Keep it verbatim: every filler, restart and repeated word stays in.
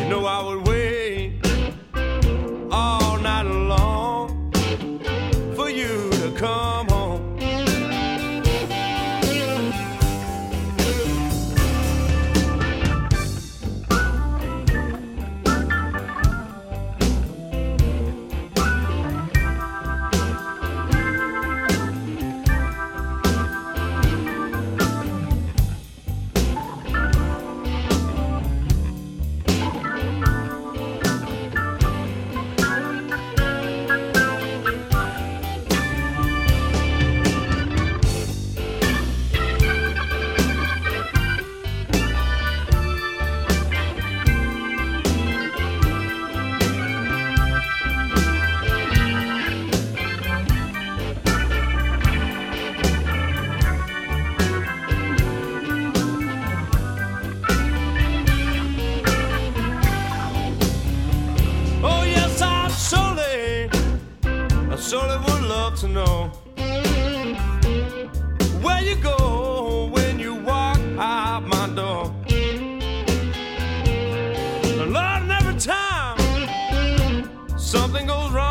know I would wait all night long for you to come home. Surely would love to know where you go when you walk out my door. Lord, and every time something goes wrong,